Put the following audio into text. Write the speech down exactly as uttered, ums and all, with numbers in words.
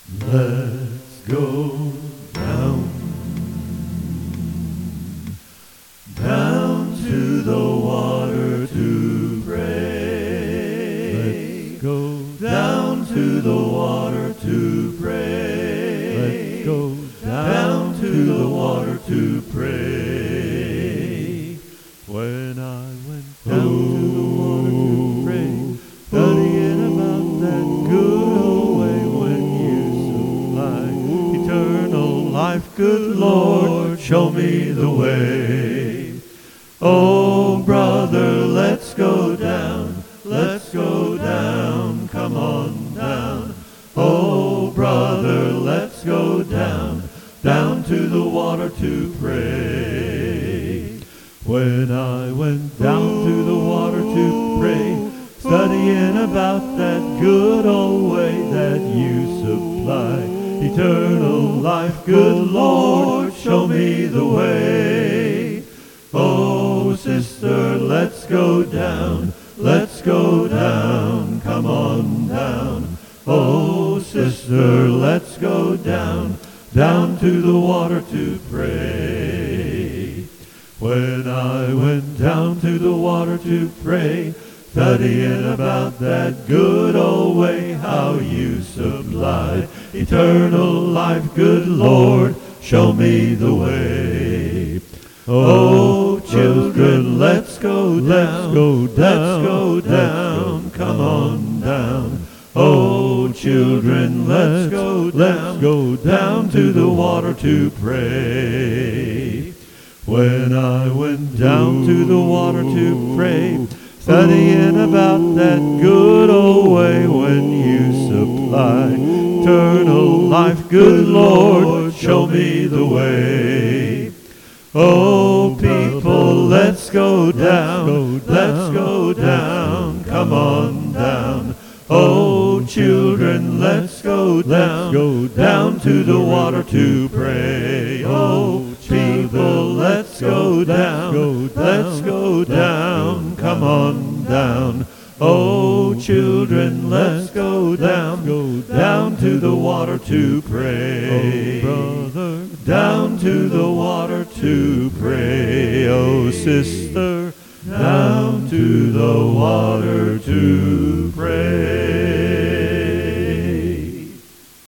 Let's go down, down to the water to pray. Let's go Down to the water to pray. Let's go Down to the water to pray. When I went down to the water to pray, studying about that good old way when you supply eternal life, good Lord, show me the way. Oh, brother, let's go down, let's go down, come on down. Oh, brother, let's go down, down to the water to pray. When I went down to the water to pray, studying about that good old way that you supply eternal life, good Lord, show me the way. Oh, sister, let's go down, let's go down, come on down. Oh, sister, let's go down, down to the water to pray. When I went down to the water to pray, studying about that good old way, how you supplied eternal life, good Lord, show me the way. Oh, children, let's go down, let's go down, let's go down, come on down. Oh, children, let's go down, go down to the water to pray. When I went down to the water to pray, studying about that good old way when you supply eternal life, good Lord, show me the way. Oh, people, let's go down, let's go down, come on down. Oh, children, let's go down, go down to the water to pray. Oh, people, let's go down, let's go down, come on down. Oh, children, let's go down, down to the water to pray. Oh, brother, down to the water to pray. Oh, sister, down to the water to